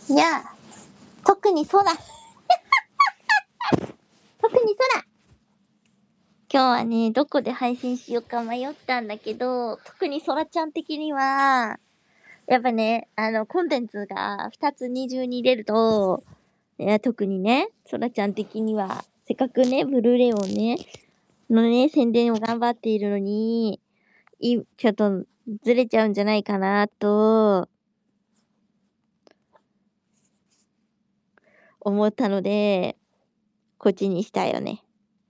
いや、特に空。特に空。今日はね、どこで配信しようか迷ったんだけど、特に空ちゃん的には、やっぱね、コンテンツが2つ二重に入れると、いや、特にね、空ちゃん的には、せっかくね、ブルーレイをね、宣伝を頑張っているのに、ちょっとずれちゃうんじゃないかな、と、思ったので、こっちにしたよね。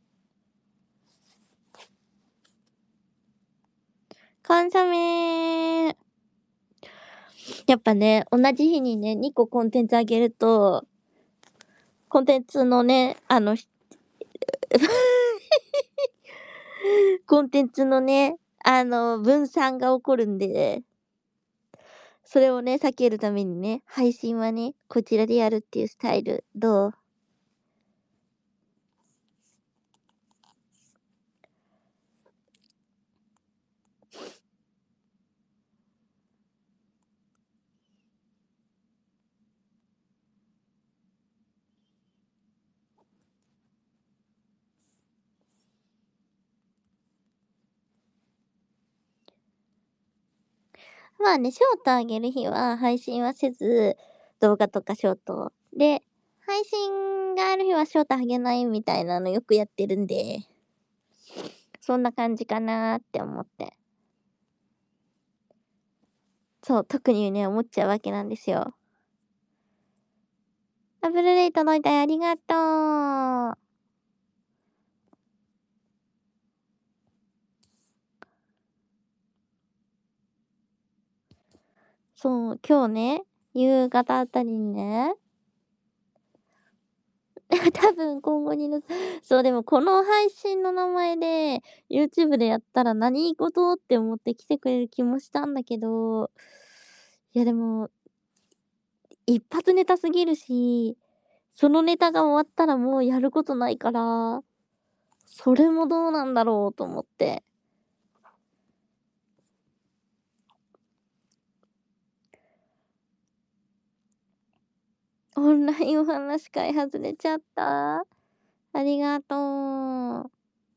コンソメやっぱね、同じ日にね、2個コンテンツあげると、コンテンツのね、コンテンツのね、分散が起こるんで、それをね、避けるためにね、配信はね、こちらでやるっていうスタイル、どう？まあね、ショートあげる日は配信はせず、動画とかショート。で、配信がある日はショートあげないみたいなのよくやってるんで、そんな感じかなーって思って。そう、特にね、思っちゃうわけなんですよ。ブルーレイ届いたよ、ありがとう。そう、今日ね、夕方あたりにね、多分今後にそう、でもこの配信の名前で、YouTube でやったら何事って思って来てくれる気もしたんだけど、いやでも、一発ネタすぎるし、そのネタが終わったらもうやることないから、それもどうなんだろうと思って。オンラインお話し会外れちゃった。ありがとう。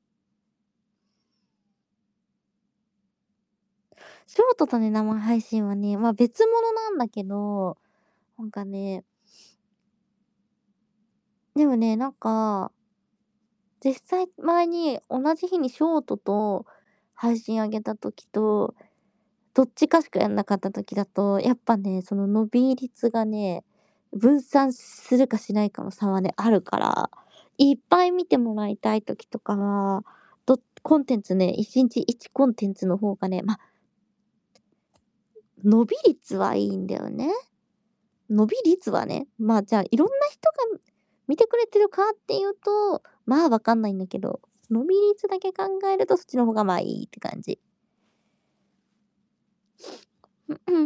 ショートとね、生配信はね、まあ別物なんだけど、なんかね、でもね、なんか、実際前に同じ日にショートと配信上げた時と、どっちかしかやんなかった時だと、やっぱね、その伸び率がね、分散するかしないかの差はね、あるから、いっぱい見てもらいたい時とかは、コンテンツね、1日1コンテンツの方がね、伸び率はいいんだよね。伸び率はね、じゃあ、いろんな人が見てくれてるかっていうと、わかんないんだけど、伸び率だけ考えるとそっちの方がいいって感じ。うんうん。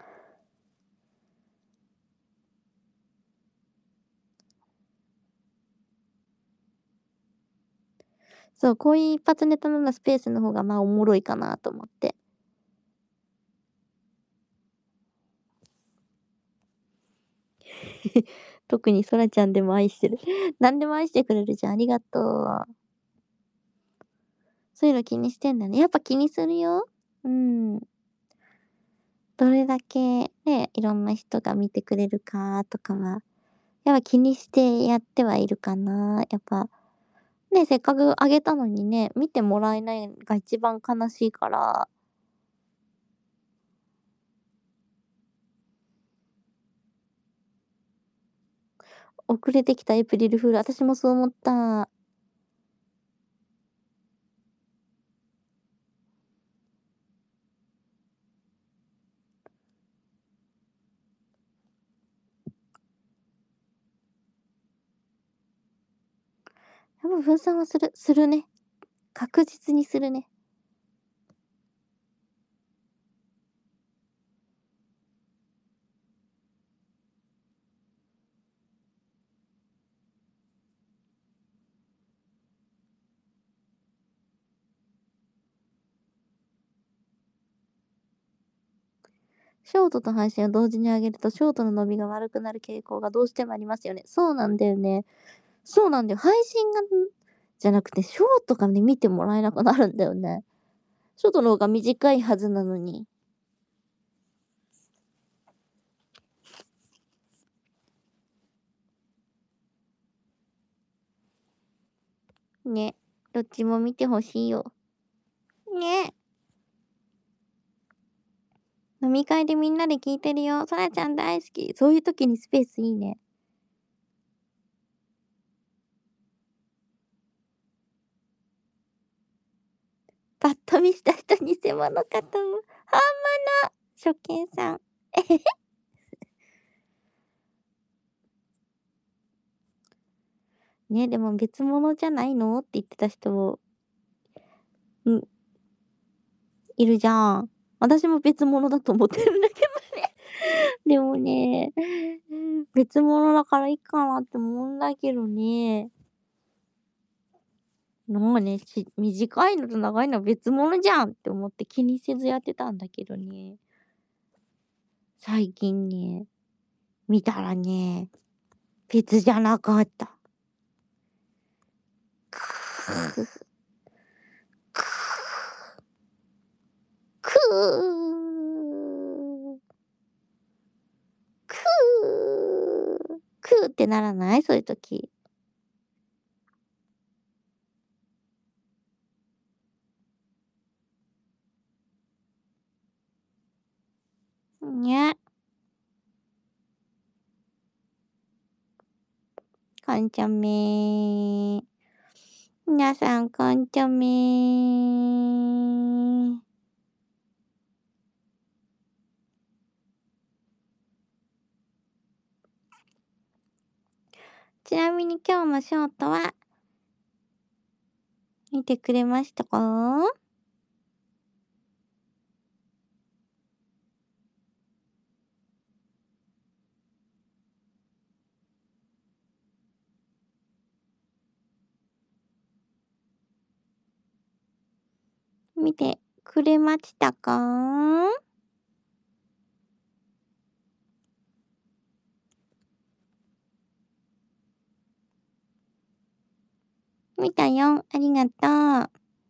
そう、こういう一発ネタのスペースの方がおもろいかなと思って。特にそらちゃんでも愛してる。何でも愛してくれるじゃん、ありがとう。そういうの気にしてんだね。やっぱ気にするよ。うん。どれだけね、いろんな人が見てくれるかとかは、やっぱ気にしてやってはいるかな。やっぱ、ね、せっかくあげたのにね、見てもらえないのが一番悲しいから、遅れてきたエイプリルフール、私もそう思った。やっぱ分散はするね。確実にするね。 ショートと配信を同時に上げると、ショートの伸びが悪くなる傾向がどうしてもありますよね。そうなんだよね。そうなんだよ。配信がじゃなくて、ショートがね、見てもらえなくなるんだよね。ショートの方が短いはずなのに。ね。どっちも見てほしいよ。ね。飲み会でみんなで聞いてるよ。そらちゃん大好き。そういう時にスペースいいね。パッと見した人偽物かと思う。本物初見さん。ね、でも別物じゃないのって言ってた人、いるじゃん。私も別物だと思ってるんだけどね。でもね、別物だからいいかなって思うんだけどね。なんかね、短いのと長いのは別物じゃんって思って気にせずやってたんだけどね。最近ね、見たらね、別じゃなかった。くー、くー、くー、くー、くーってならないそういう時。ね。こんちゃめー。皆さん、こんちゃめー。ちなみに今日もショートは見てくれましたか？見てくれましたか？見たよ。ありがとう。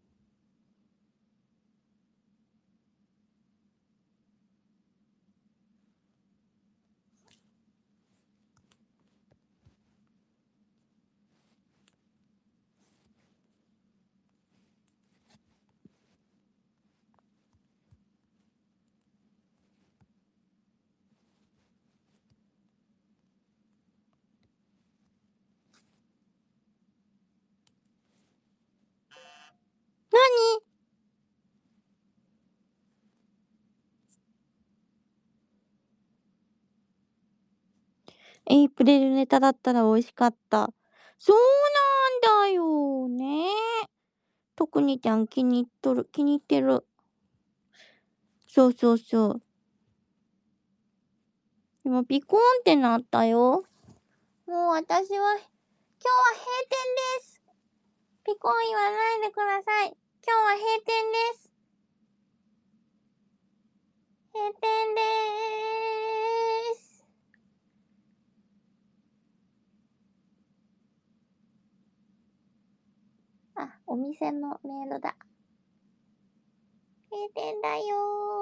なに？エイプリルネタだったら美味しかった。そうなんだよね。特にちゃん気に入っとる。気に入ってる。そうそうそう。今ピコーンってなったよ。もう私は、今日は閉店です。ピコーン言わないでください。今日は閉店です。閉店でーす。あ、お店のメールだ。閉店だよー。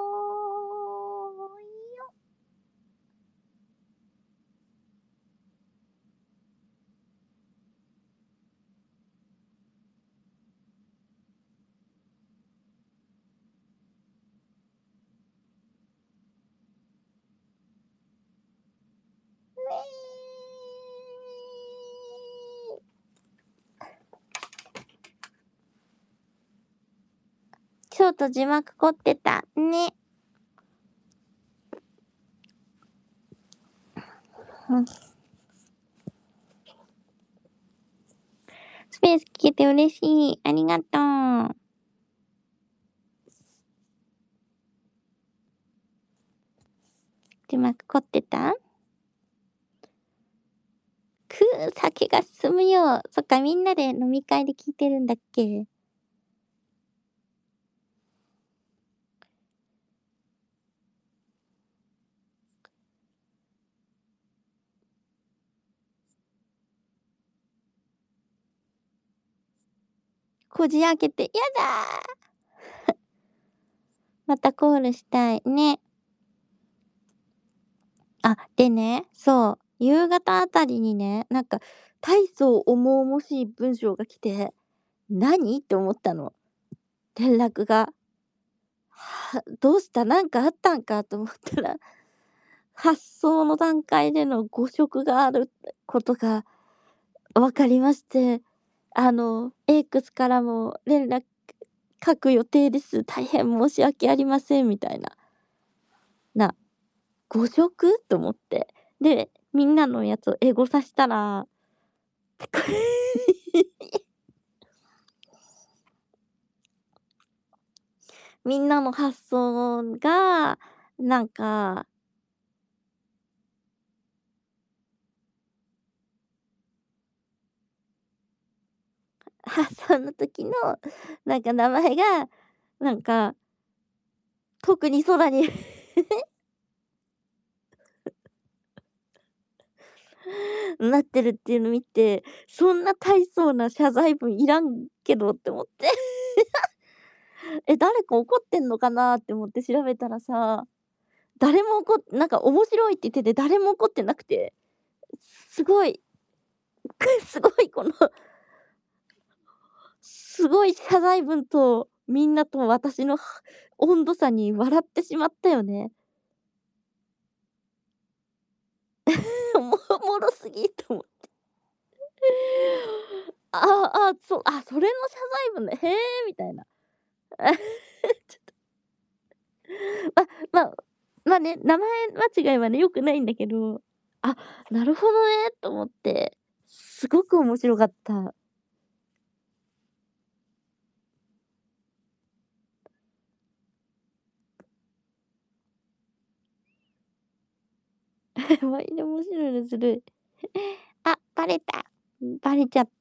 ちょっと字幕凝ってた。ね。うん。スペース聞けて嬉しい。ありがとう。字幕凝ってた？酒が進むよ。そっか、みんなで飲み会で聞いてるんだっけ？ こじ開けて、やだー。またコールしたい。ね。あ、でね、そう、夕方あたりにね、なんか、大層重々しい文章が来て、何って思ったの。連絡が。どうした、なんかあったんかと思ったら、発送の段階での誤植があることが分かりまして、X からも連絡書く予定です。大変申し訳ありませんみたいな。誤植と思って。で、みんなのやつをエゴサしたら、みんなの発想が、なんか、発想の時の、なんか名前が、なんか、特に空になってるっていうの見て、そんな大層な謝罪文いらんけどって思って。誰か怒ってんのかなって思って調べたらさ、誰もなんか面白いって言ってて誰も怒ってなくて、すごい、すごいこのすごい謝罪文と、みんなと私の温度差に笑ってしまったよね。おもろすぎと思って。それの謝罪文ね、へえ、みたいな。ちょっと、まままね、名前間違いはね、良くないんだけど、あ、なるほどねと思って、すごく面白かった。マジで面白いのずるい。あ、バレた。バレちゃった。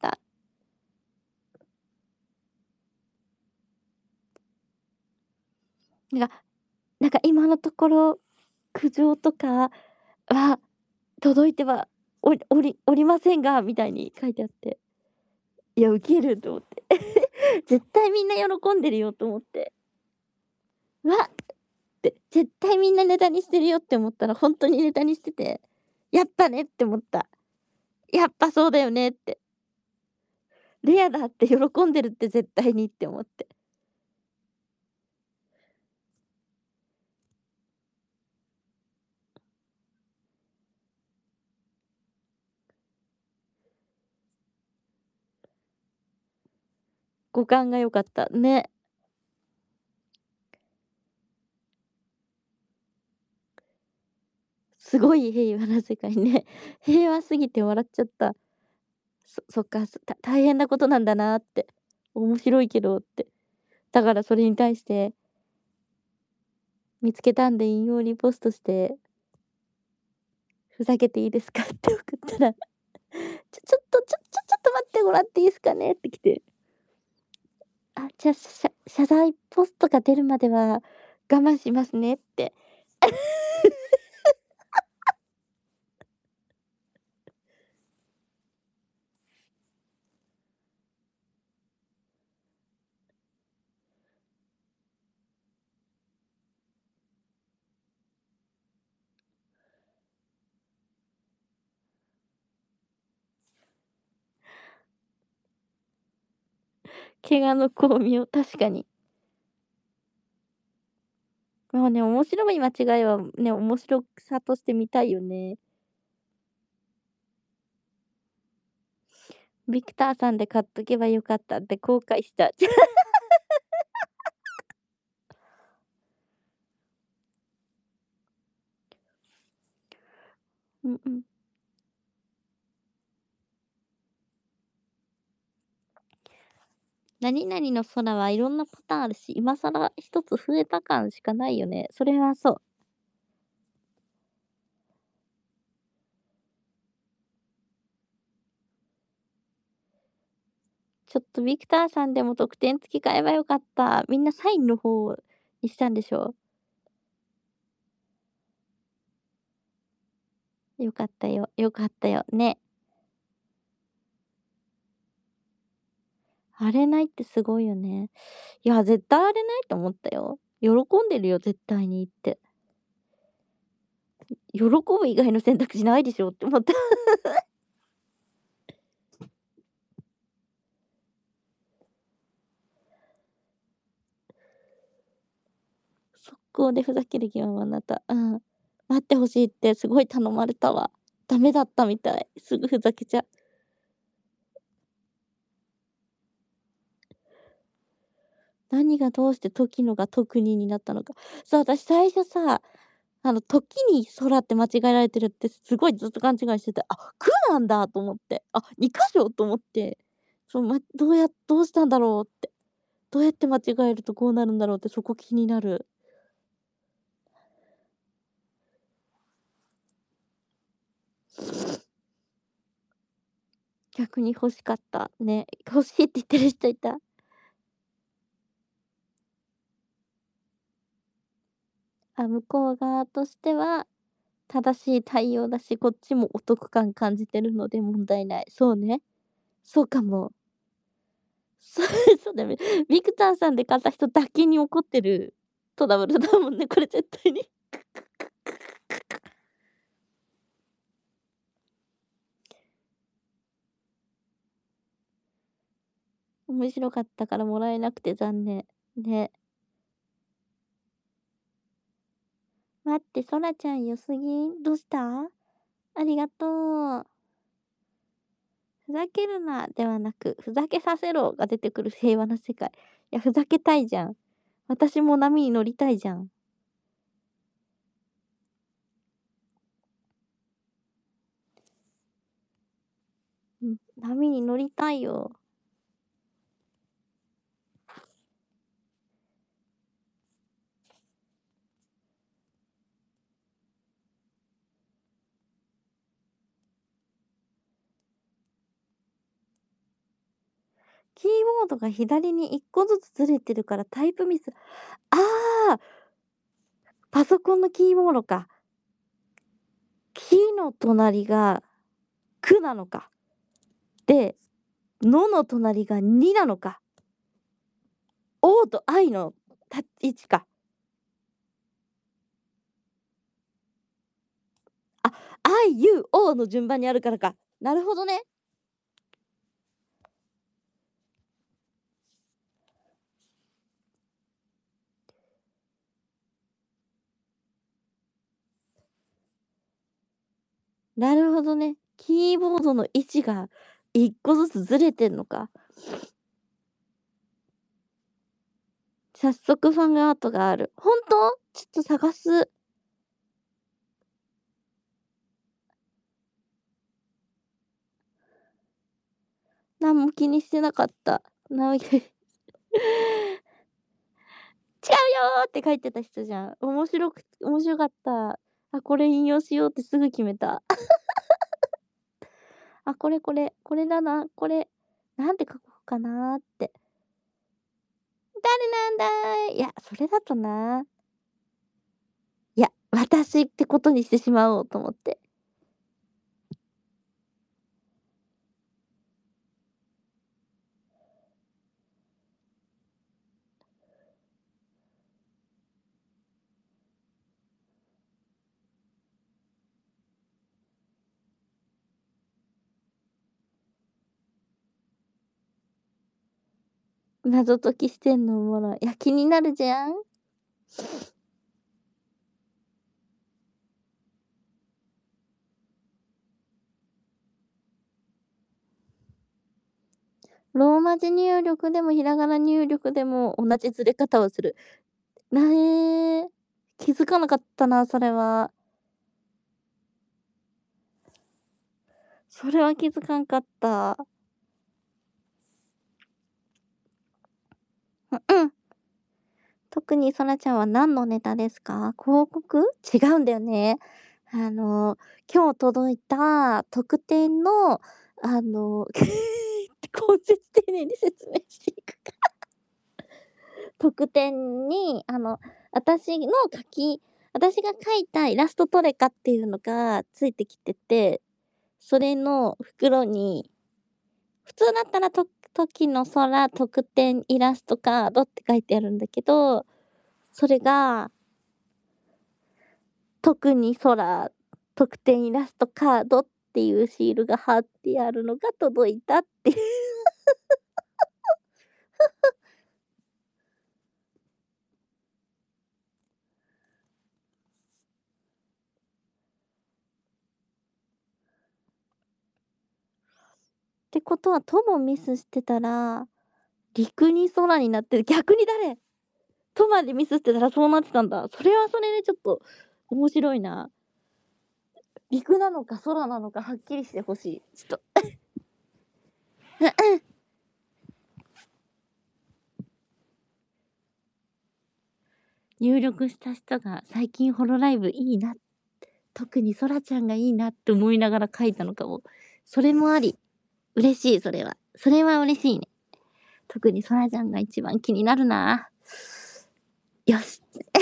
なんか今のところ、苦情とかは届いてはおりませんが、みたいに書いてあって、いや、ウケると思って。絶対みんな喜んでるよと思って。わっって、絶対みんなネタにしてるよって思ったら、ほんとにネタにしてて、やっぱねって思った。やっぱそうだよねって。レアだって喜んでるって絶対にって思って。五感が良かった。ね。すごい平和な世界ね。平和すぎて笑っちゃった。そっか、大変なことなんだなって。面白いけどって。だからそれに対して、見つけたんで引用リポストして、ふざけていいですかって送ったら、ちょっと待ってもらっていいですかねって来て、あ、じゃあ、謝罪ポストが出るまでは我慢しますねって。怪我の功名、確かに。まあね、面白い間違いはね、面白さとして見たいよね。ビクターさんで買っとけばよかったって後悔した。うんうん。何々の空はいろんなパターンあるし、今更一つ増えた感しかないよね。それはそう。ちょっとビクターさんでも得点付き買えばよかった。みんなサインの方にしたんでしょ？よかったよ、よかったよ。ね。 荒れないってすごいよね。いや、絶対荒れないと思ったよ。喜んでるよ、絶対にって。喜ぶ以外の選択肢ないでしょって思った。速攻でふざける気満々だった。うん。待ってほしいってすごい頼まれたわ。ダメだったみたい。すぐふざけちゃう。何がどうして時のが特にになったのか。そう、私最初さ、時に空って間違えられてるってすごいずっと勘違いしてて、あ、くなんだと思って、あ、2箇所と思って、そう、どうしたんだろうって、どうやって間違えるとこうなるんだろうってそこ気になる。逆に欲しかった。ね、欲しいって言ってる人いた。あ、向こう側としては正しい対応だし、こっちもお得感感じてるので問題ない。そうね。そうかも。そうそうだよね。ビクターさんで買った人だけに起こってるトラブルだもんね、これ絶対に。面白かったからもらえなくて残念。ね。待って、そらちゃん良すぎん？どうした？ありがとう。ふざけるなではなく、ふざけさせろが出てくる平和な世界。いや、ふざけたいじゃん。私も波に乗りたいじゃん。うん、波に乗りたいよ。キーボードが左に1個ずつずれてるからタイプミス。ああ、パソコンのキーボードか。キの隣がくなのか。で、のの隣がになのか。おとあいの位置か。あ、あいう、おの順番にあるからか。なるほどね。なるほどね。キーボードの位置が1個ずつずれてんのか。早速ファンアートがある。ほんと？ちょっと探す。なんも気にしてなかった。違うよって書いてた人じゃん。面白かった。あ、これ引用しようってすぐ決めた。あ、これだな、これ、なんて書こうかなって。誰なんだい。いや、それだとな。いや、私ってことにしてしまおうと思って。謎解きしてんのおもろい。いや、気になるじゃん。ローマ字入力でもひらがな入力でも同じずれ方をする。え、気づかなかったな、それは。それは気づかんかった。うん。特にそらちゃんは何のネタですか？広告？違うんだよね。あの、今日届いた特典の、根節丁寧に説明していくか。特典に、私の書き私が描いたイラストトレカっていうのがついてきてて、それの袋に普通だったら時の空特典イラストカードって書いてあるんだけど、それが、特に空特典イラストカードっていうシールが貼ってあるのが届いたっていう。ってことは、ともミスしてたら、陸に空になってる。逆に誰？とまでミスしてたらそうなってたんだ。それはそれでちょっと面白いな。陸なのか空なのかはっきりしてほしい。ちょっと入力した人が最近ホロライブいいな、特にそらちゃんがいいなって思いながら書いたのかも。それもあり、嬉しい、それは。それは嬉しいね。特にそらちゃんが一番気になるな。よし。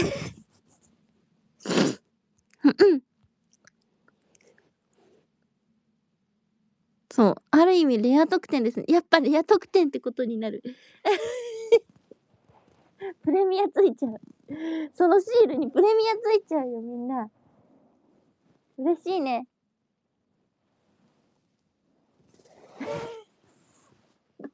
そう。ある意味レア特典ですね。やっぱレア特典ってことになる。プレミアついちゃう。そのシールにプレミアついちゃうよ、みんな。嬉しいね。どんなプレ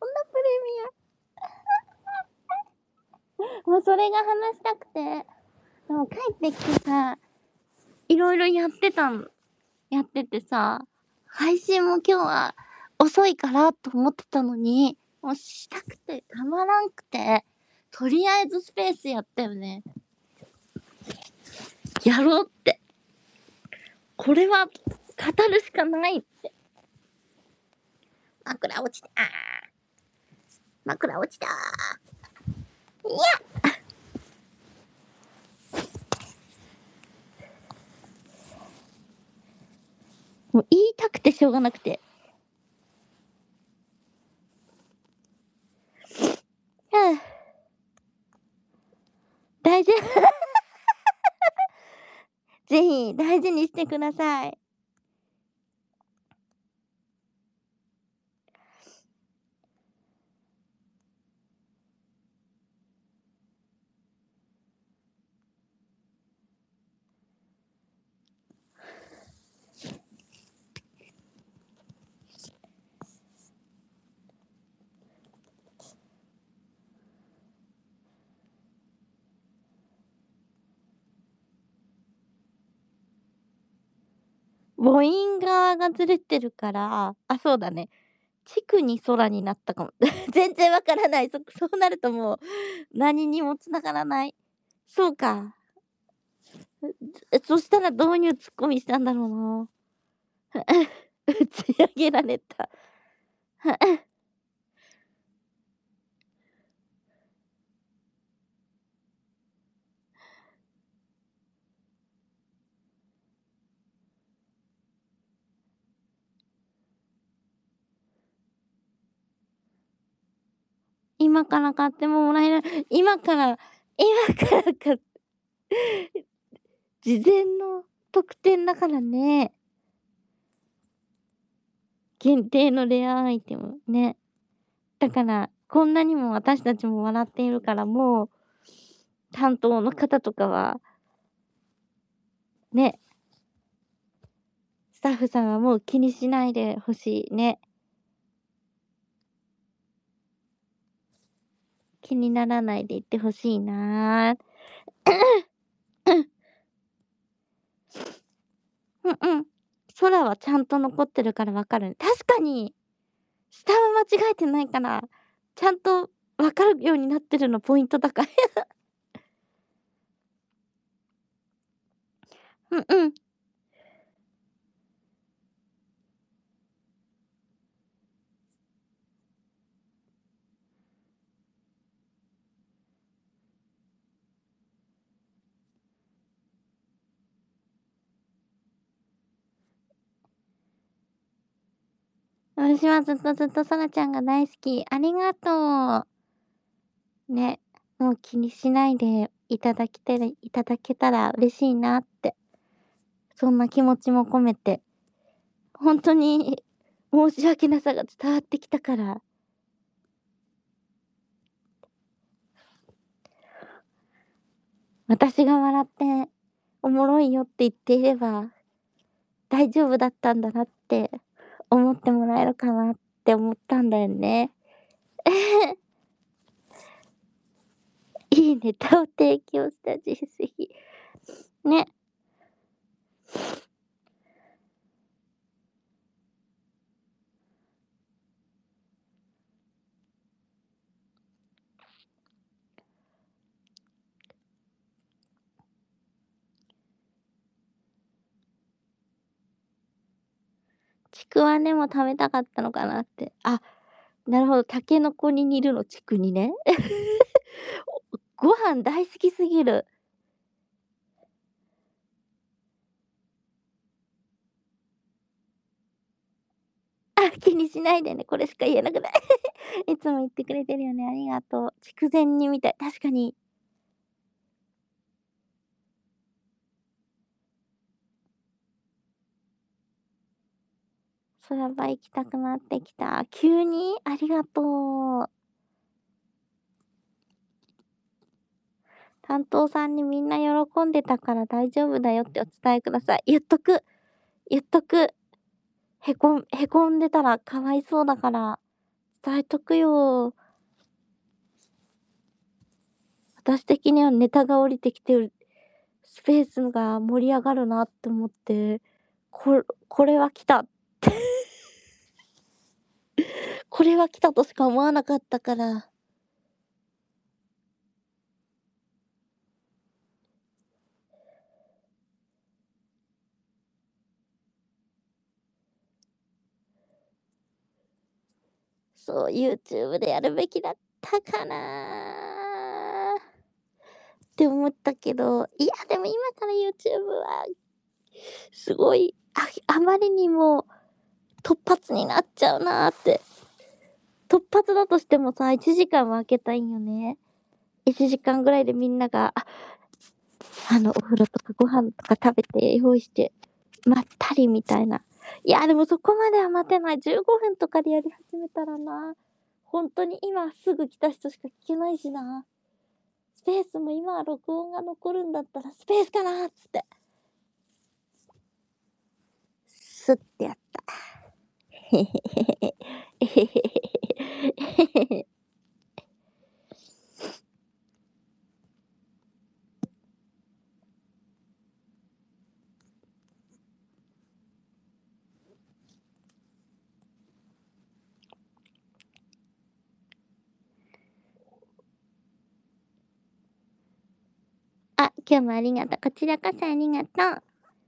ミア？もうそれが話したくて。でも帰ってきてさ、いろいろやっててさ、配信も今日は遅いからと思ってたのに、もうしたくてたまらんくて、とりあえずスペースやったよね。やろうって。これは語るしかないって。枕落ちた。枕落ちた。いや、もう言いたくてしょうがなくて。はぁ、大事。ぜひ大事にしてください。母音側がずれてるから、あ、そうだね。地区に空になったかも。全然わからない。そうなるともう、何にも繋がらない。そうか。そしたらどういうツッコミしたんだろうな。打ち上げられた。今から買ってもらえない。今から事前の特典だからね。限定のレアアイテムね。だから、こんなにも私たちも笑っているから、もう、担当の方とかは、ね、スタッフさんはもう気にしないでほしいね。気にならないでいってほしいな。うんうん。空はちゃんと残ってるからわかるね。確かに、下は間違えてないから、ちゃんとわかるようになってるのポイント高い。うんうん。私はずっとずっとそらちゃんが大好き。ありがとう。ね。もう気にしないでいただけたら嬉しいなって。そんな気持ちも込めて。本当に申し訳なさが伝わってきたから。 私が笑っておもろいよって言っていれば大丈夫だったんだなって思ってもらえるかなって思ったんだよね。いいネタを提供した実績。ね。ちくわねも食べたかったのかなって。あ、なるほど、タケノコに似るの、ちくにね。ご飯大好きすぎる。あ、気にしないでね、これしか言えなくない。いつも言ってくれてるよね、ありがとう。筑前煮みたい、確かに。空場行きたくなってきた。急にありがとう。担当さんにみんな喜んでたから大丈夫だよってお伝えください。言っとく。言っとく。へこんでたらかわいそうだから伝えとくよ。私的にはネタが降りてきてるスペースが盛り上がるなって思って、これは来た。これは来たとしか思わなかったから。そう、YouTube でやるべきだったかなって思ったけど、いや、でも今から YouTube は、すごい、あまりにも突発になっちゃうなーって。突発だとしてもさ、1時間は空けたいんよね。1時間ぐらいでみんなが、お風呂とかご飯とか食べて用意して、まったりみたいな。いや、でもそこまでは待てない。15分とかでやり始めたらな。本当に今すぐ来た人しか聞けないしな。スペースも今は録音が残るんだったらスペースかなっつって。スッてやった。へへへへへ。へへへへへ。あ、今日もありがとう。こちらこそありがとう。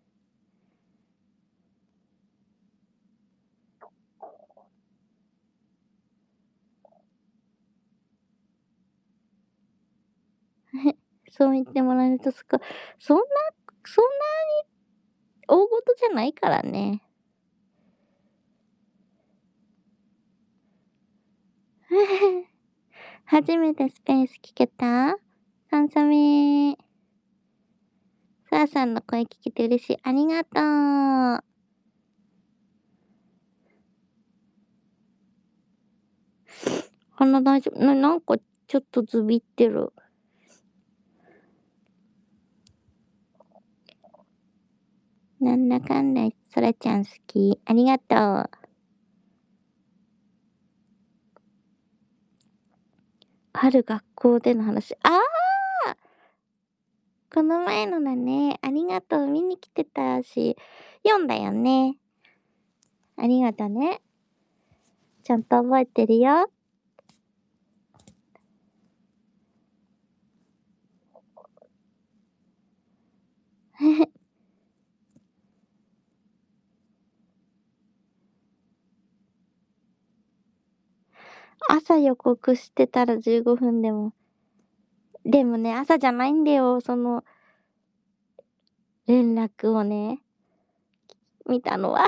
そう言ってもらえるとそんな大事じゃないからね。初めてスペース聞けたサンサメー。さあさんの声聞けて嬉しい。ありがとう。鼻大丈夫なんかちょっとズビってる。なんだかんだ、そらちゃん好き。ありがとう。ある学校での話。この前のだね。ありがとう。見に来てたし、読んだよね。ありがとね。ちゃんと覚えてるよ。朝予告してたら15分でも。でもね、朝じゃないんだよ。その、連絡をね、見たのは。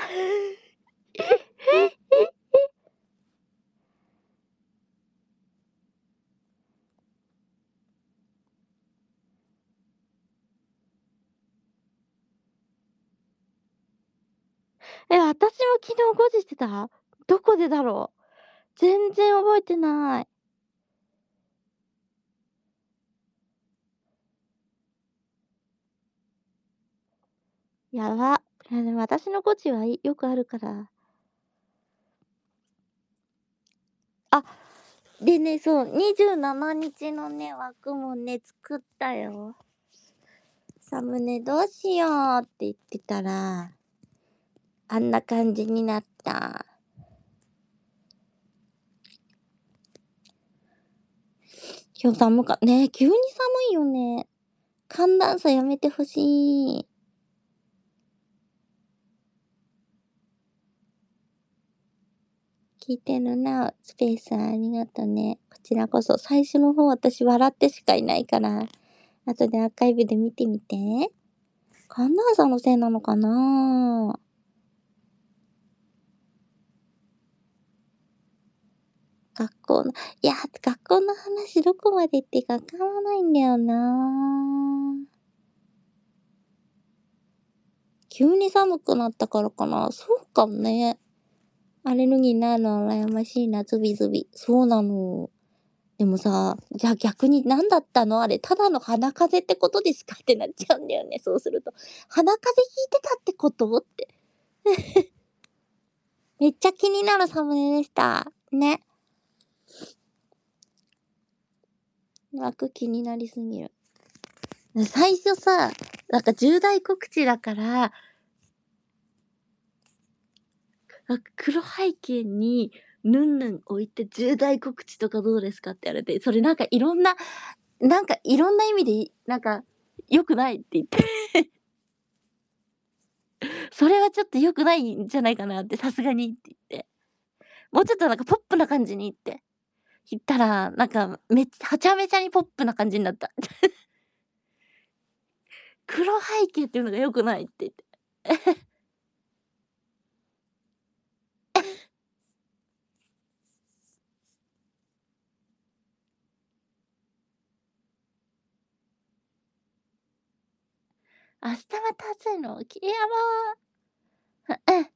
私も昨日5時してた？どこでだろう？全然覚えてない。 やば。いや、でも私のゴチはいよくあるから。あ、でね、そう、27日のね、枠もね、作ったよ。サムネどうしようって言ってたら、あんな感じになった。今日ね、急に寒いよね。寒暖差やめてほしい。聞いてるな、スペースさんありがとね。こちらこそ、最初の方私笑ってしかいないから、後でアーカイブで見てみて。寒暖差のせいなのかな。学校の、いや、学校の話どこまでってかわからないんだよな。急に寒くなったからかな。そうかもね。アレルギーないの羨ましいな、ズビズビ。そうなの。でもさ、じゃあ逆に何だったのあれ、ただの鼻風邪ってことですかってなっちゃうんだよね、そうすると。鼻風邪ひいてたってことって。めっちゃ気になるサムネでした。ね。枠気になりすぎる。最初さ、なんか重大告知だから、黒背景にヌンヌン置いて重大告知とかどうですかって言われて、それなんかいろんな意味で、なんか、良くないって言って、それはちょっと良くないんじゃないかなって、さすがにって言って。もうちょっとなんかポップな感じにって言ったら、なんかはちゃめちゃにポップな感じになった。黒背景っていうのが良くないって言って。明日また暑いの、やばー。うん。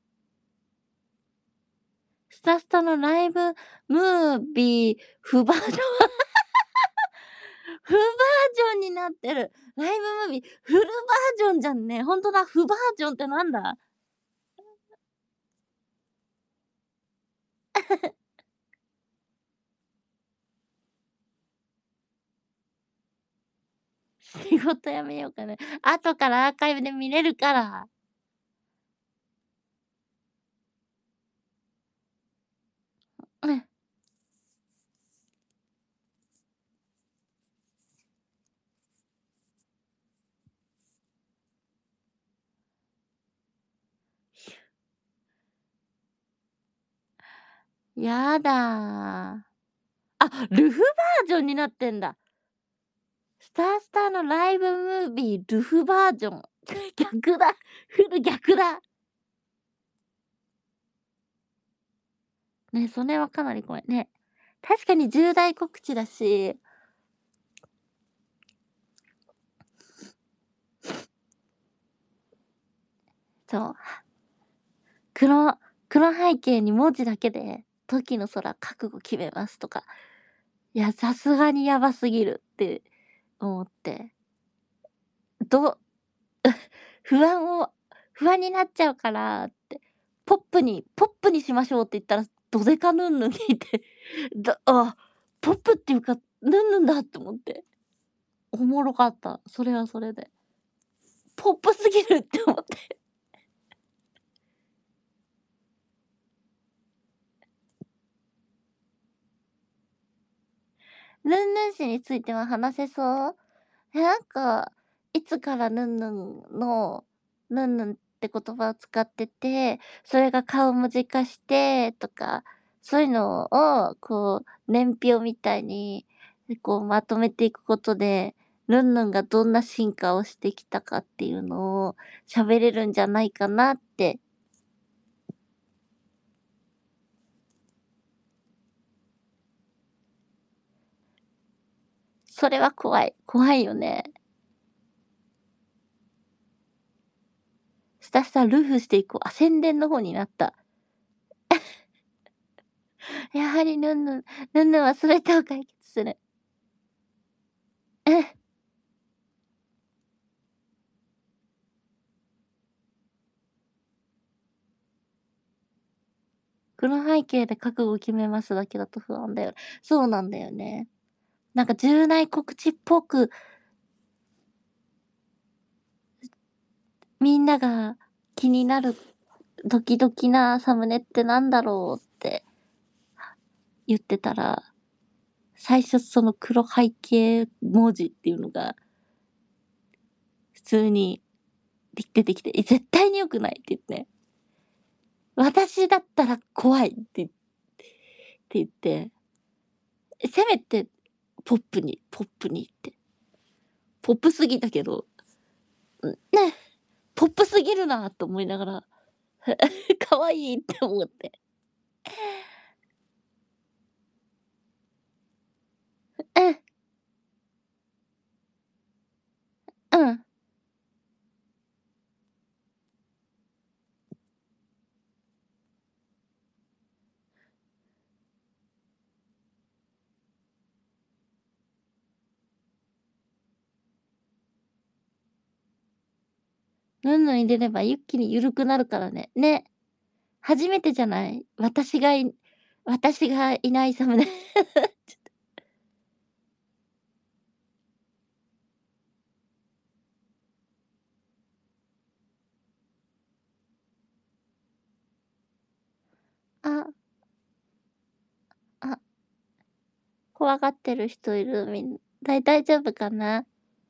スタスタのライブムービーフバージョンフバージョンになってる。ライブムービーフルバージョンじゃんね。ほんとだ、フバージョンってなんだ？仕事辞めようかな。後からアーカイブで見れるから。うん。やだ。あ、ルフバージョンになってんだ。スタースターのライブムービールフバージョン。逆だ。フル逆だ。ね、それはかなり怖いね。確かに重大告知だし、そう、黒黒背景に文字だけで、時の空覚悟決めますとか、いや、さすがにやばすぎるって思って、ど不安になっちゃうからって、ポップにしましょうって言ったら、どでかヌンヌンにいて、ポップっていうか、ヌンヌンだって思って。おもろかった。それはそれで。ポップすぎるって思って。ヌンヌン氏については話せそう？なんか、いつからヌンヌンって言葉を使ってて、それが顔文字化してとか、そういうのをこう、年表みたいに、こうまとめていくことで、ヌンヌンがどんな進化をしてきたかっていうのを喋れるんじゃないかなって。それは怖い。怖いよね。スタスタルフしていこう。宣伝の方になった。やはりヌンヌンは全てを解決する。うん。 の背景で覚悟を決めますだけだと不安だよ。そうなんだよね。なんか重大告知っぽく、みんなが気になるドキドキなサムネってなんだろうって言ってたら、最初その黒背景文字っていうのが、普通に出てきて、絶対に良くないって言って、私だったら怖いって言って、せめてポップにって。ポップすぎたけど、ね、ポップすぎるなと思いながら、可愛いって思って。うん、うん。ぬんぬん入れれば一気に緩くなるからね。ね。初めてじゃない？私がいないサムネ。あ、あ、怖がってる人いる、みん大丈夫かな？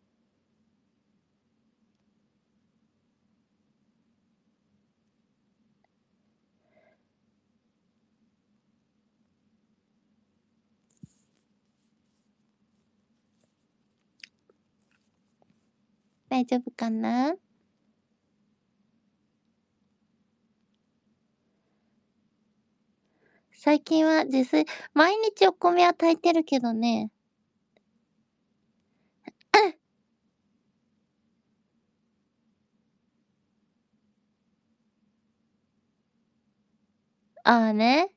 大丈夫かな？最近は自炊毎日お米は炊いてるけどね。ああね。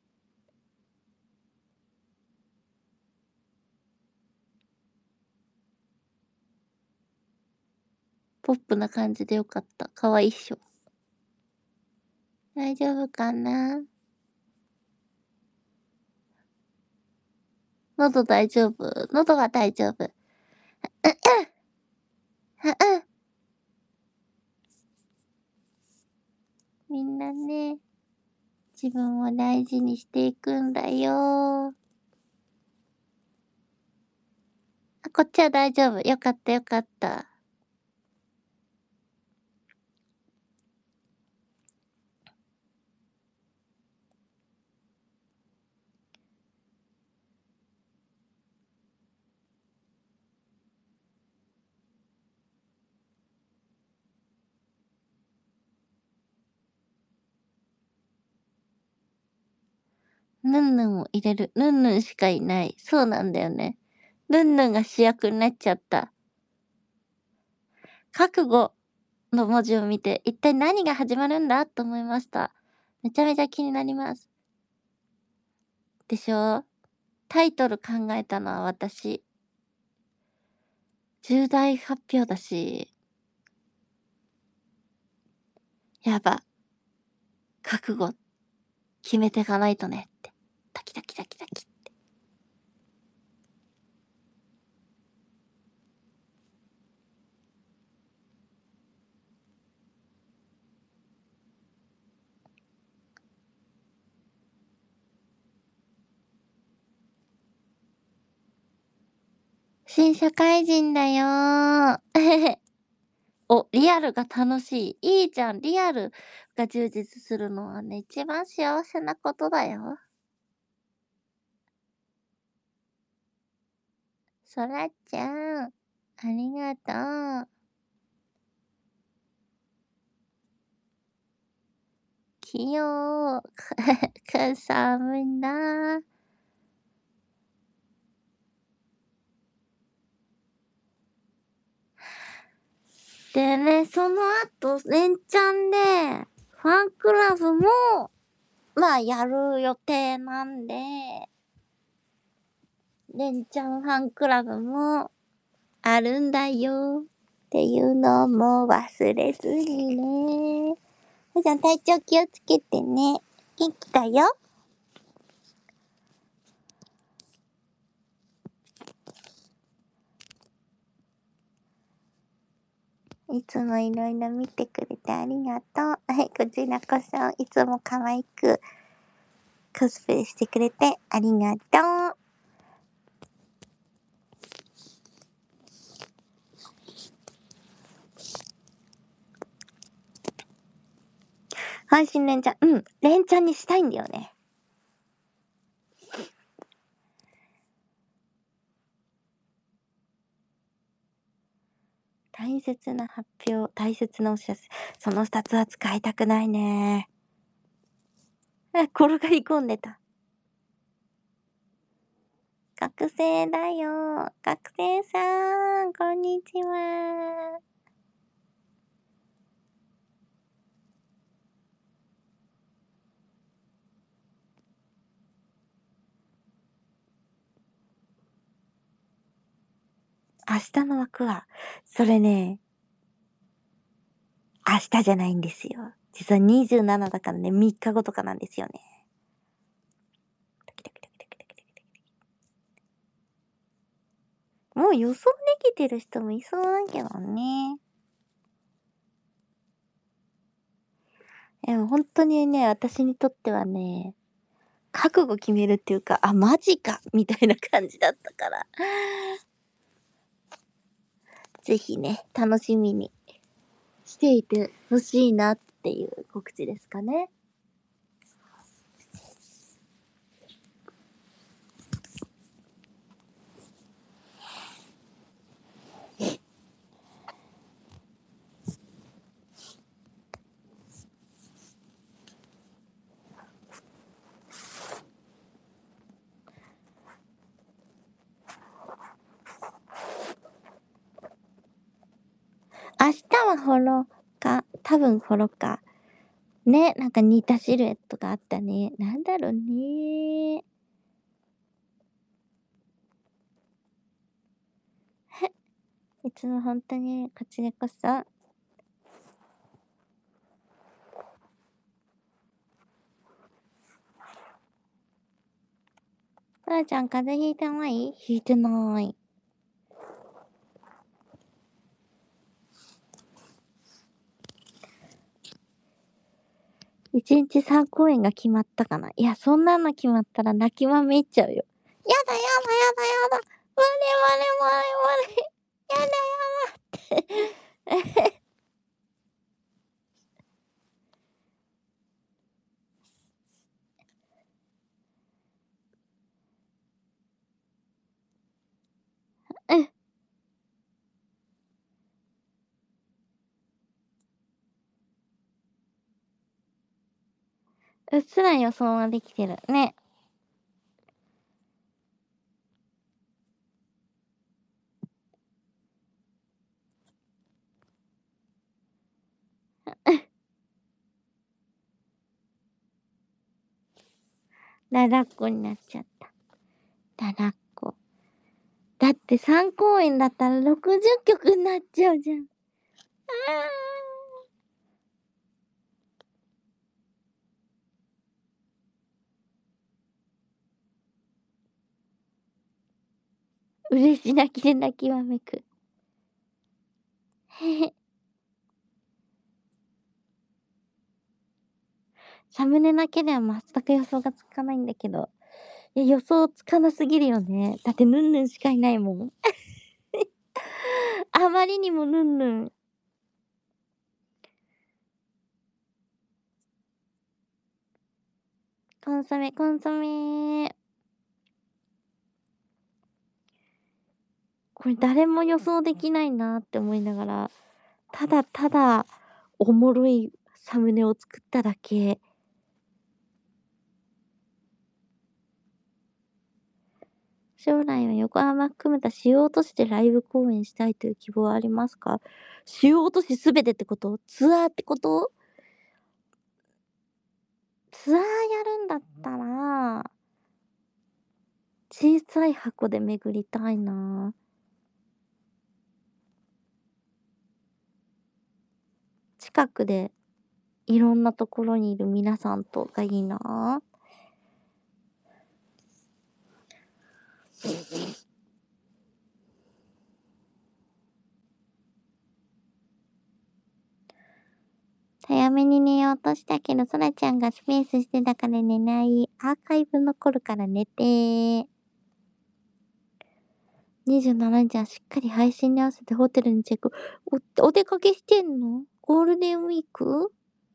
ポップな感じでよかった。可愛いっしょ。大丈夫かな？喉大丈夫？喉は大丈夫。みんなね、自分を大事にしていくんだよ。あ、こっちは大丈夫。よかったよかった。ヌンヌンを入れる。ヌンヌンしかいない。そうなんだよね。ヌンヌンが主役になっちゃった。覚悟の文字を見て、一体何が始まるんだと思いました。めちゃめちゃ気になります。でしょ？タイトル考えたのは私。重大発表だし、やば。覚悟決めていかないとねって。タキタキタキタキ。新社会人だよー。お、リアルが楽しい。いいじゃん。リアルが充実するのはね、一番幸せなことだよ。そらちゃん、ありがとう。器用。寒いな。でね、その後、連チャンで、ファンクラブも、まあ、やる予定なんで、連チャンファンクラブもあるんだよっていうのも忘れずにね。ふーちゃん体調気をつけてね。元気だよ。 いつもいろいろ見てくれてありがとう。はい、こちらこそ、いつも可愛くコスプレしてくれてありがとう。配信連チャン、うん、連チャンにしたいんだよね。大切な発表、大切なお知らせ。その2つは使いたくないね。転がり込んでた。学生だよ。学生さん、こんにちは。明日の枠は、それね、明日じゃないんですよ。実は27だからね、3日後とかなんですよね。もう予想できてる人もいそうだけどね。でも本当にね、私にとってはね、覚悟決めるっていうか、あ、マジかみたいな感じだったから。ぜひね、楽しみにしていてほしいなっていう告知ですかね。明日はホロか、多分ホロか。ね、なんか似たシルエットがあったね。なんだろうね。いつも本当にこちらこそ。ばあちゃん風邪ひいてない？ひいてない。1日3公演が決まったかな。いや、そんなの決まったら泣きまめいっちゃうよ。やだやだやだやだ。我々。やだやだって。うん。うっすら予想はできてる。ね。ララッコになっちゃった。ララッコ。だって3公演だったら60曲になっちゃうじゃん。嬉し泣きで泣きわめく。へへ。サムネだけでは全く予想がつかないんだけど。いや、予想つかなすぎるよね。だってヌンヌンしかいないもん。あまりにもヌンヌン。コンソメ、コンソメ。これ誰も予想できないなって思いながら、ただただおもろいサムネを作っただけ。将来は横浜含めた主要都市でライブ公演したいという希望はありますか？主要都市すべてってこと？ツアーってこと？ツアーやるんだったら、小さい箱で巡りたいな。近くでいろんなところにいる皆さんとがいいな。 早めに寝ようとしたけど、そらちゃんがスペースしてたから寝ない。アーカイブ残るから寝て。27日はしっかり配信に合わせてホテルにチェック。お出かけしてんの？ゴールデンウィーク？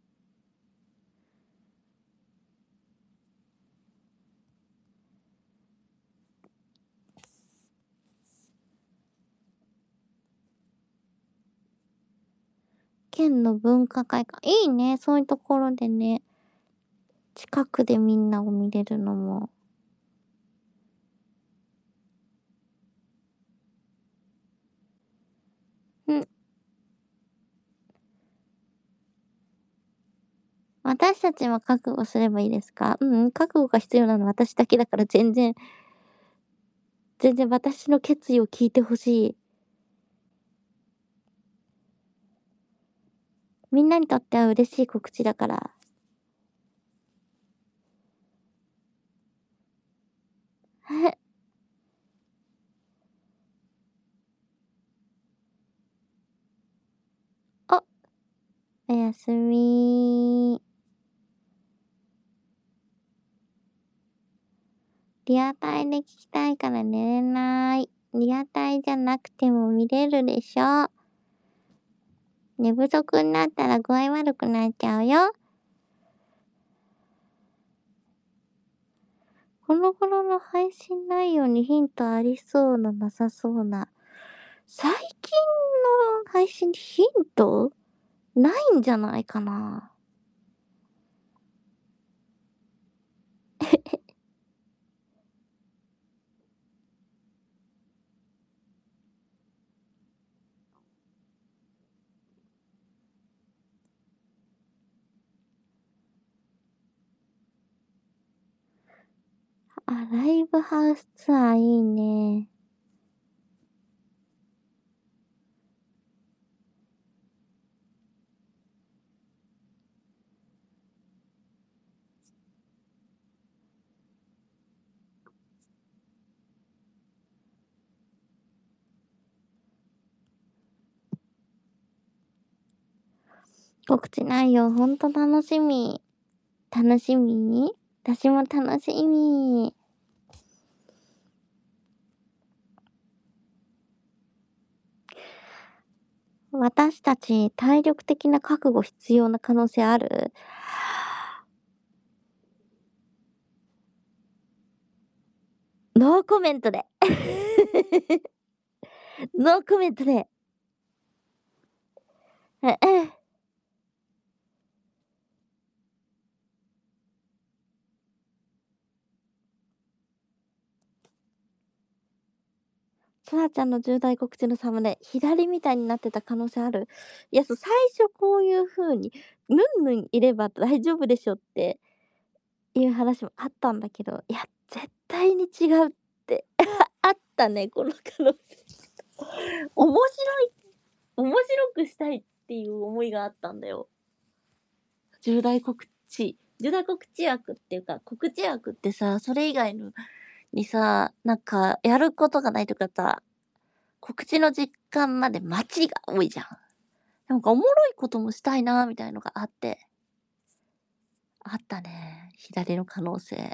県の文化会館。いいね。そういうところでね。近くでみんなを見れるのも。ん。私たちも覚悟すればいいですか？覚悟が必要なのは私だけだから全然私の決意を聞いてほしい。みんなにとっては嬉しい告知だから。え、あ、おやすみー。リアタイで聞きたいから寝れない。リアタイじゃなくても見れるでしょ。寝不足になったら具合悪くなっちゃうよ。この頃の配信内容にヒントありそうな、なさそうな。最近の配信にヒントないんじゃないかな。あ、ライブハウスツアーいいね。告知内容ほんと楽しみ。楽しみ？私も楽しみ。私たち体力的な覚悟必要な可能性ある？ノーコメントで。ノーコメントで。え、え。そらちゃんの重大告知のサムネ、左みたいになってた可能性ある？いや、最初こういう風に、ヌンヌンいれば大丈夫でしょっていう話もあったんだけど、いや、絶対に違うってあったね、この可能性。面白くしたいっていう思いがあったんだよ。重大告知枠っていうか、告知枠ってさ、それ以外のにさ、なんかやることがないとかさ、告知の時間まで待ちが多いじゃん。なんかおもろいこともしたいなみたいのがあって、あったね。左の可能性。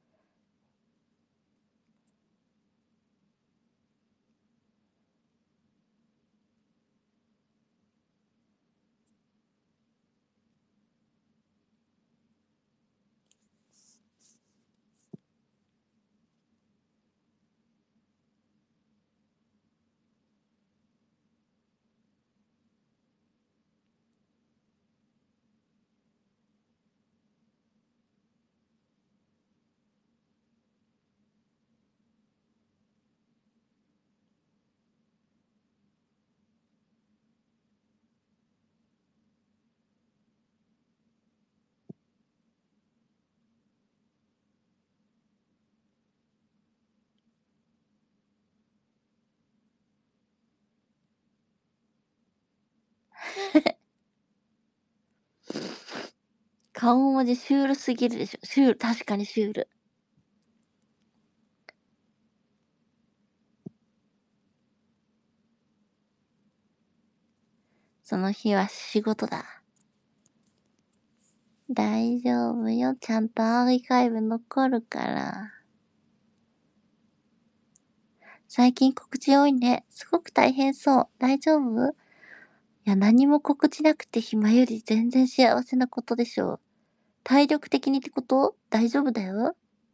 顔文字シュールすぎるでしょ。確かにシュール。その日は仕事だ。 大丈夫よ。ちゃんとアーカイブ残るから。最近告知多いね。すごく大変そう。大丈夫？いや、何も告知なくて暇より全然幸せなことでしょう。体力的にってこと？大丈夫だよ。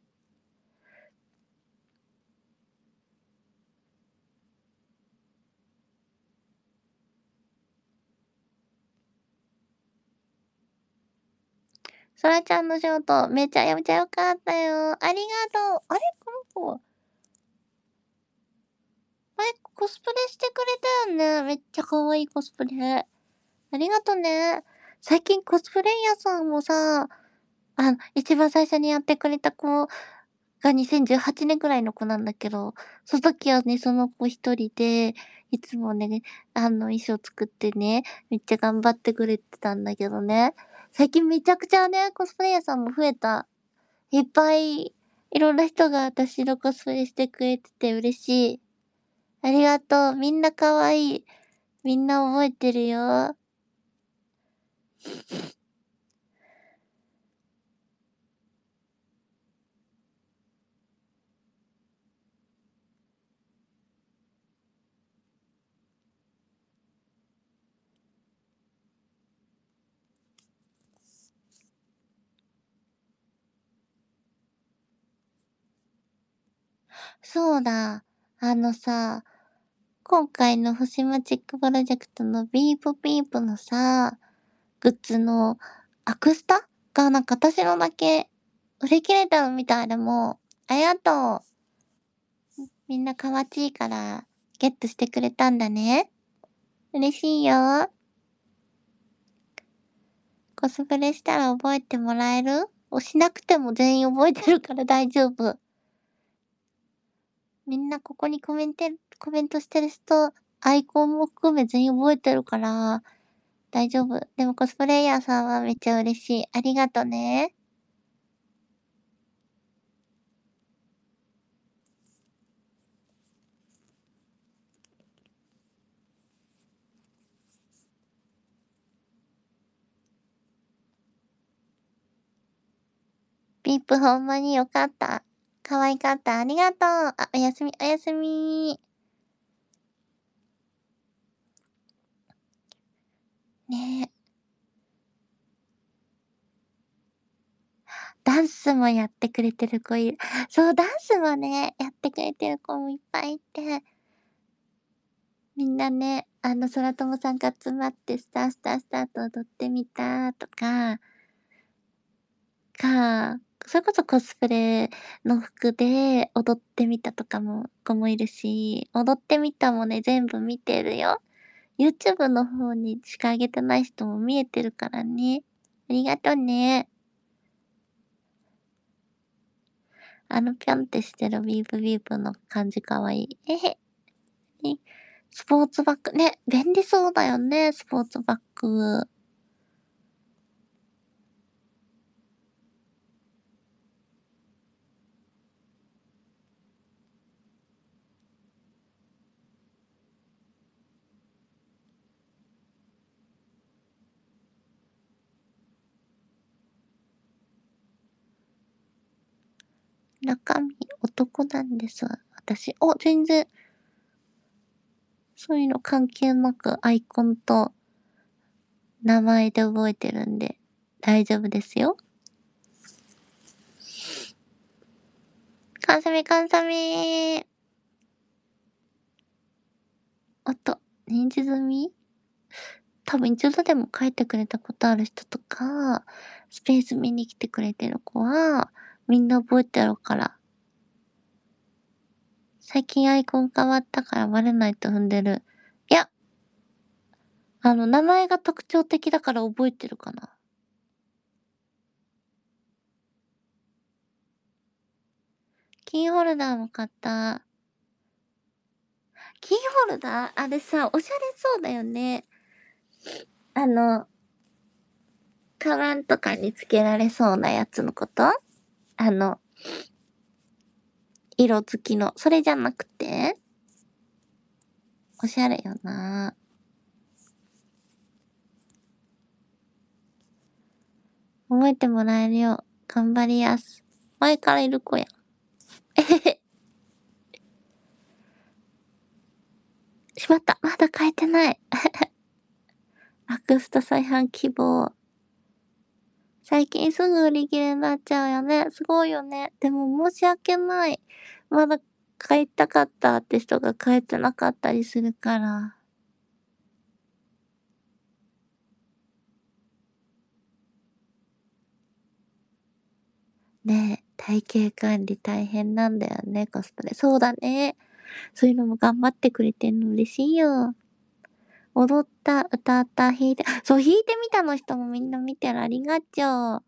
そらちゃんの仕事、めちゃめちゃよかったよ。ありがとう。あれこの子。前コスプレしてくれたよね。めっちゃ可愛いコスプレ。ありがとね。最近コスプレイヤーさんもさ、一番最初にやってくれた子が2018年くらいの子なんだけど、その時はね、その子一人で、いつもね、衣装作ってね、めっちゃ頑張ってくれてたんだけどね。最近めちゃくちゃね、コスプレイヤーさんも増えた。いっぱい、いろんな人が私のコスプレしてくれてて嬉しい。ありがとう。みんな可愛い。みんな覚えてるよ。そうだ。今回の星マチックプロジェクトのビープピープのさ、グッズのアクスタがなんか私のだけ売り切れたのみたいでもう、ありがとう。みんなかわちいからゲットしてくれたんだね。嬉しいよ。コスプレしたら覚えてもらえる？しなくても全員覚えてるから大丈夫。みんなここにコメントしてる人、アイコンも含め全員覚えてるから、大丈夫。でもコスプレイヤーさんはめっちゃ嬉しい。ありがとね。ピープほんまによかった。可愛かった。ありがとう。あ、おやすみ、おやすみ。ねえ。ダンスもやってくれてる子いる。そう、ダンスもね、やってくれてる子もいっぱいいて。みんなね、空友さんが集まってスターと踊ってみたとか、それこそコスプレの服で踊ってみたとかも、子もいるし、踊ってみたもね、全部見てるよ。YouTube の方にしか上げてない人も見えてるからね。ありがとね。ぴょんってしてるビーブビーブの感じかわいい。えへ。スポーツバッグ。ね、便利そうだよね、スポーツバッグ。中身男なんです。私、全然、そういうの関係なくアイコンと名前で覚えてるんで、大丈夫ですよ。カンサミカンサミ。認知済み？多分一度でも書いてくれたことある人とか、スペース見に来てくれてる子は、みんな覚えてるから。最近アイコン変わったからバレないと踏んでる。いや、名前が特徴的だから覚えてるかな。キーホルダーも買った。キーホルダーあれさ、おしゃれそうだよね。あの、カバンとかにつけられそうなやつのこと？あの、色付きの。それじゃなくておしゃれよな。 覚えてもらえるよう、頑張りやす。前からいる子や。えへへ。しまった。まだ変えてない。アクスタ再販希望。最近すぐ売り切れになっちゃうよね。すごいよね。でも申し訳ない。まだ買いたかったって人が買えてなかったりするから。ねえ、体型管理大変なんだよね、コスプレ。そうだね。そういうのも頑張ってくれてんの嬉しいよ。踊った、歌った、弾いて、そう、弾いてみたの人もみんな見てる。ありがちょ。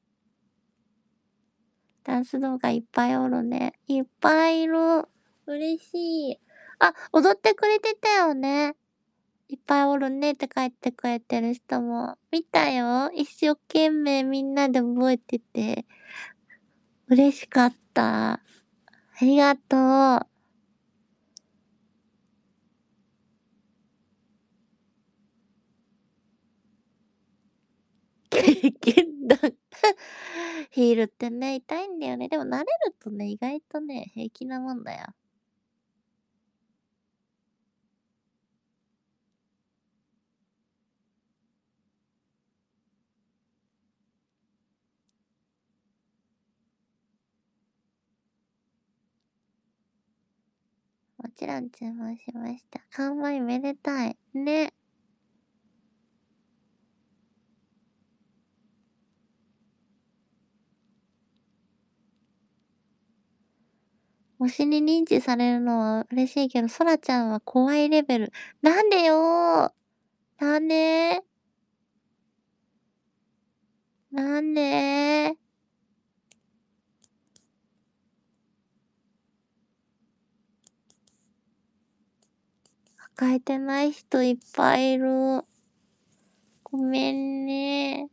ダンス動画いっぱいおるね。いっぱいいる。嬉しい。あ、踊ってくれてたよね。いっぱいおるねって帰ってくれてる人も。見たよ。一生懸命みんなで覚えてて。嬉しかった。ありがとう。経験談。ヒールってね、痛いんだよね。でも慣れるとね、意外とね、平気なもんだよ。もちろん注文しました。完売めでたい。ね。推しに認知されるのは嬉しいけど、ソラちゃんは怖いレベル。なんでよー。なんでなんで抱えてない人いっぱいいる。ごめんね。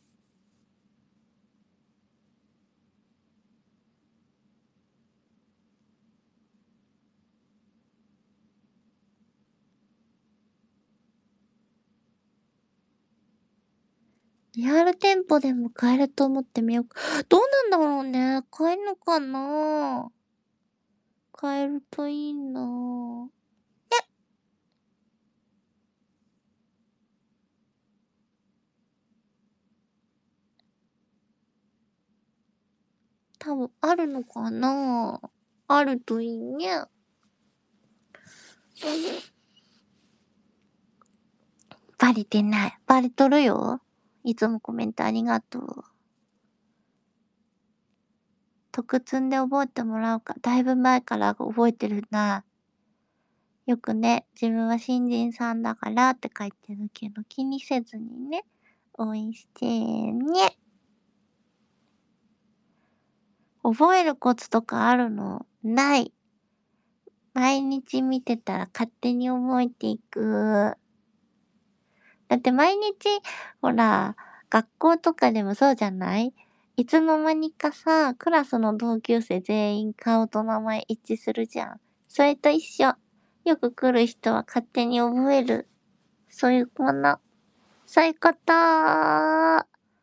リアル店舗でも買えると思ってみようか。どうなんだろうね。買えるのかな。買えるといいな。多分あるのかな。あるといいね。バレてない。バレとるよ。いつもコメントありがとう。特積んで覚えてもらうか。だいぶ前から覚えてるな。よくね、自分は新人さんだからって書いてるけど、気にせずにね、応援してね。覚えるコツとかあるのない。毎日見てたら勝手に覚えていく。だって毎日、ほら、学校とかでもそうじゃない？いつの間にかさ、クラスの同級生全員顔と名前一致するじゃん。それと一緒。よく来る人は勝手に覚える。そういうもの。そういうこと。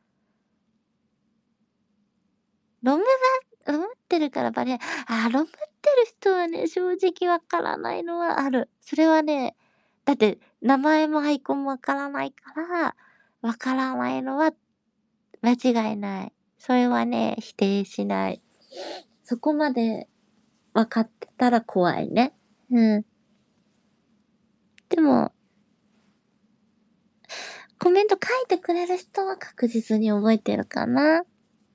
ロムロムってるからバレない。ロムってる人はね、正直わからないのはある。それはね、だって名前もアイコンもわからないから、わからないのは間違いない。それはね、否定しない。そこまで分かってたら怖いね。うん。でも、コメント書いてくれる人は確実に覚えてるかな。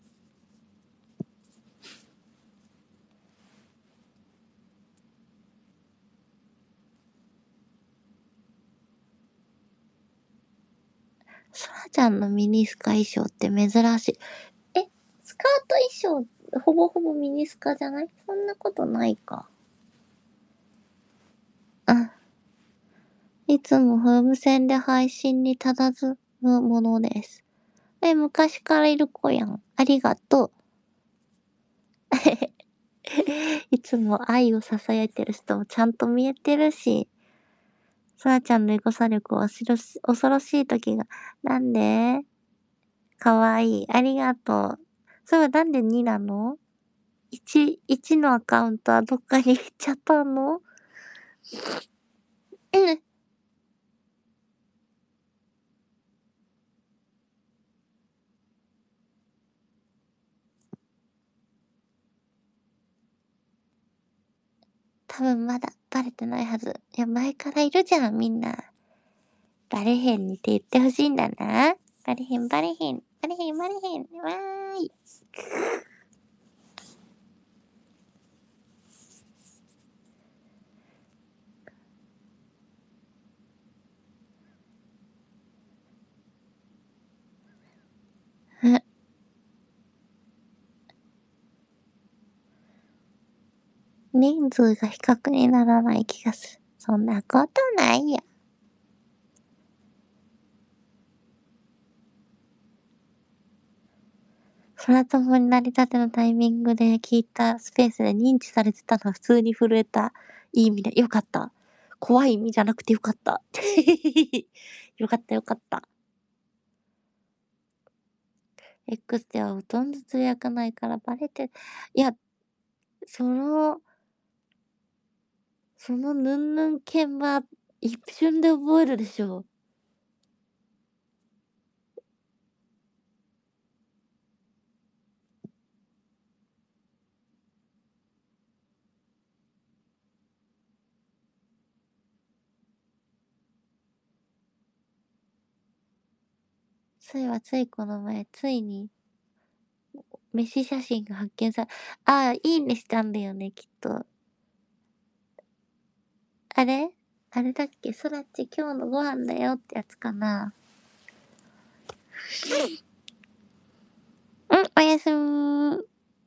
そらちゃんのミニスカ衣装って珍しい。え、スカート衣装、ほぼほぼミニスカじゃない？そんなことないか。あ、いつもホームセンで配信に佇むものです。昔からいる子やん。ありがとう。いつも愛を囁いてる人もちゃんと見えてるし、そらちゃんのエゴサ力は恐ろしい時が、なんでかわいい。ありがとう。それはなんで2なの？ 1 のアカウントはどっかに行っちゃったの？うん。多分まだバレてないはず。いや、前からいるじゃん、みんな。バレへんにって言ってほしいんだな。バレへん、バレへん、バレへん、バレへん。わーい。人数が比較にならない気がする。そんなことないよ。空友になりたてのタイミングで聞いたスペースで認知されてたのは普通に震えた。いい意味で。よかった。怖い意味じゃなくてよかった。よかったよかった。X ではほとんどつぶやかないからバレてる。いや、そのヌンヌン犬は一瞬で覚えるでしょ。そういえばついこの前、ついに飯写真が発見され、ああ、いいねしたんだよね、きっと。あれあれだっけ、そらっち今日のご飯だよってやつかな。うん、おやすみー。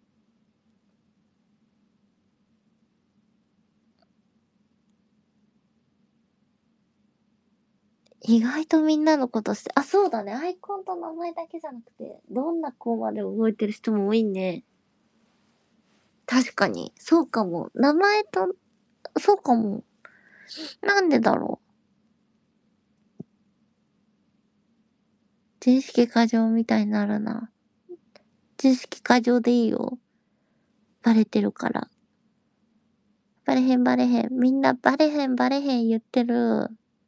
意外とみんなのことして、あ、そうだね。アイコンと名前だけじゃなくて、どんな子まで覚えてる人も多いね。確かに。そうかも。名前と、そうかも。なんでだろう。自意識過剰みたいになるな。自意識過剰でいいよ。バレてるから。バレへんバレへん。みんなバレへんバレへん言ってる。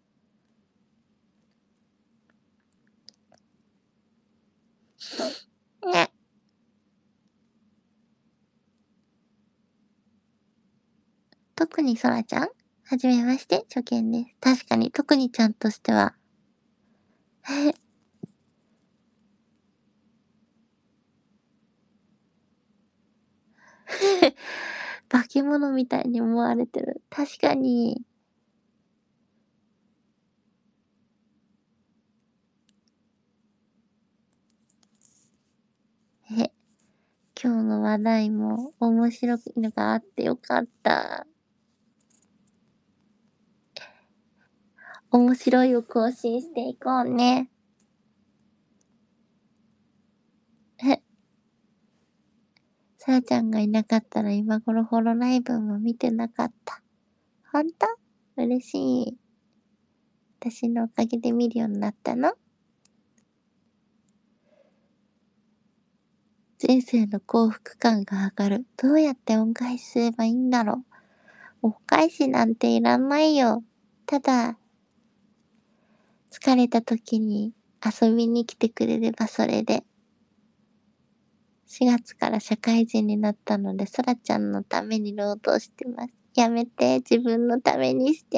ね。特にそらちゃんはじめまして、初見です。確かに、特にちゃんとしては。化け物みたいに思われてる。確かに。え、今日の話題も面白いのがあってよかった。面白いを更新していこうね。え、さらちゃんがいなかったら今頃ホロライブも見てなかった。ほんと？嬉しい。私のおかげで見るようになったの？人生の幸福感が上がる。どうやって恩返しすればいいんだろう。恩返しなんていらないよ。ただ、疲れた時に遊びに来てくれればそれで。4月から社会人になったので、そらちゃんのために労働してます。やめて、自分のためにして。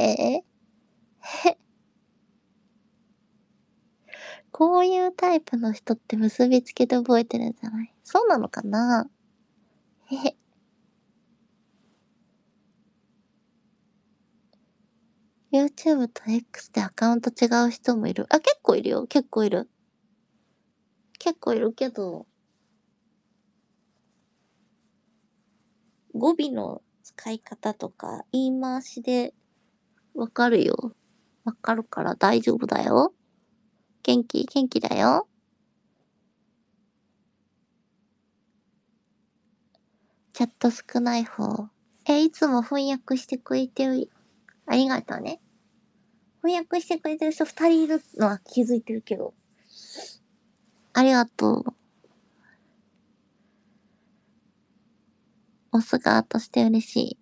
こういうタイプの人って結びつけて覚えてるんじゃない？そうなのかな？へへ。YouTube と X でアカウント違う人もいる。あ、結構いるよ。結構いる。結構いるけど、語尾の使い方とか言い回しでわかるよ。わかるから大丈夫だよ。元気だよ。チャット少ない方。いつも翻訳してくれてる。ありがとうね。翻訳してくれてる人2人いるのは気づいてるけど。 ありがとう。オスガーとして嬉しい。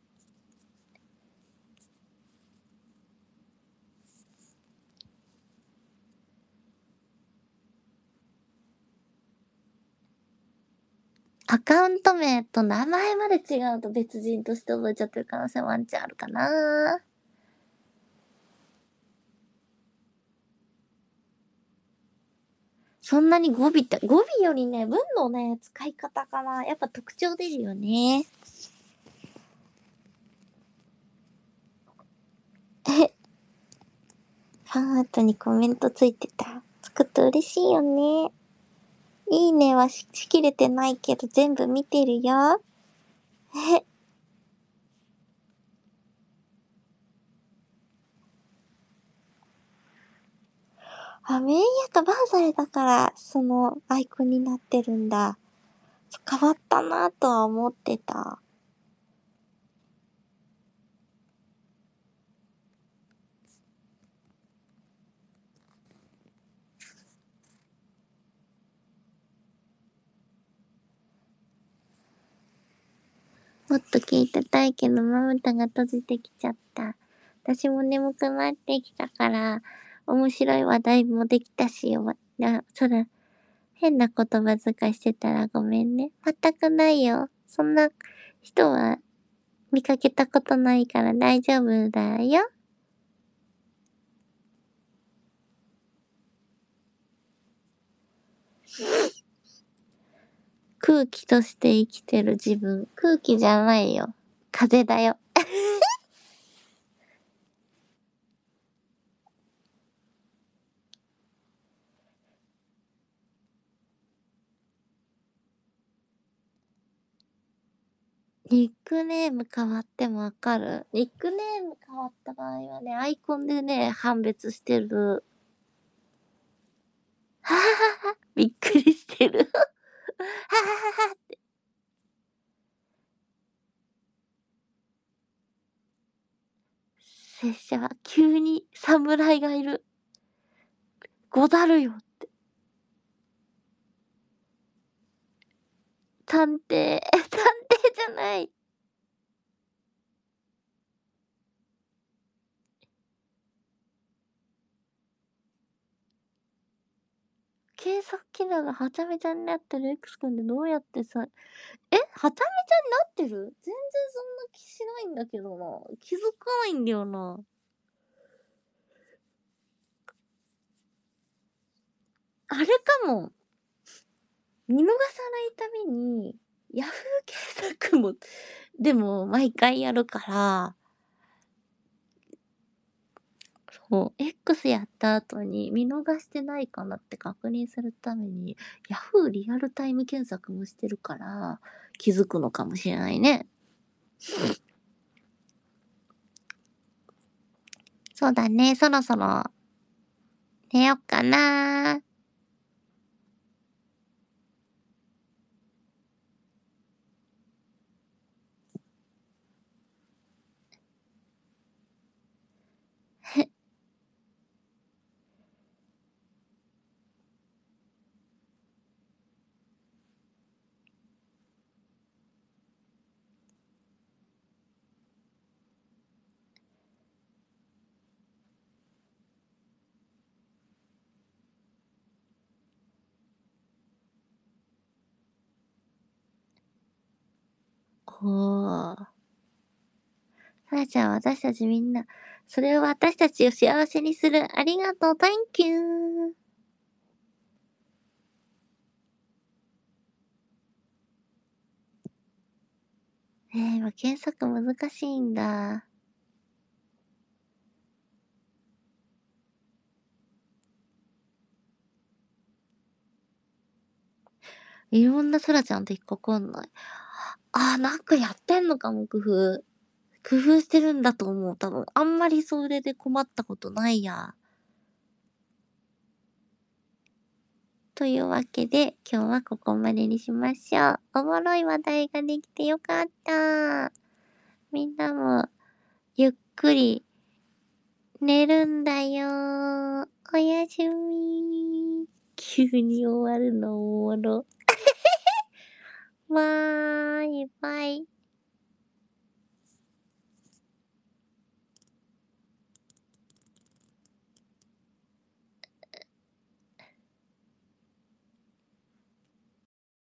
アカウント名と名前まで違うと別人として覚えちゃってる可能性ワンチャンあるかな。そんなに語尾って、語尾よりね、文のね、使い方かな。やっぱ特徴出るよね。ファンアートにコメントついてた。つくと嬉しいよね。いいねはしきれてないけど全部見てるよ。あ、メイヤがバンされたから、そのアイコンになってるんだ。変わったなとは思ってた。もっと聞いてたいけど、まぶたが閉じてきちゃった。私も眠くなってきたから、面白い話題もできたし、そうだ、変な言葉遣いしてたらごめんね。全くないよ。そんな人は見かけたことないから大丈夫だよ。空気として生きてる自分。空気じゃないよ。風だよ。ニックネーム変わってもわかる？ニックネーム変わった場合はね、アイコンでね、判別してる。はははは、びっくりしてる。ははははって。拙者、急に侍がいる。ござるよって。探偵、探偵じゃない。検索機能がはちゃめちゃになってる X 君でどうやってさ、はちゃめちゃになってる？全然そんな気しないんだけどな。気づかないんだよな。あれかも。見逃さないために、ヤフー検索も、でも毎回やるから、そう、X やった後に見逃してないかなって確認するために、ヤフーリアルタイム検索もしてるから、気づくのかもしれないね。そうだね、そろそろ寝よっかな。おー。さあちゃん、私たちみんな、それを私たちを幸せにする。ありがとう、Thank you! 今検索難しいんだ。いろんな空ちゃんって引っかかんない。なんかやってんのかも、工夫。工夫してるんだと思う、多分。あんまりそれで困ったことないや。というわけで、今日はここまでにしましょう。おもろい話題ができてよかった。みんなも、ゆっくり、寝るんだよ。おやすみ。 急に終わるのおもろ。わーい、バイ。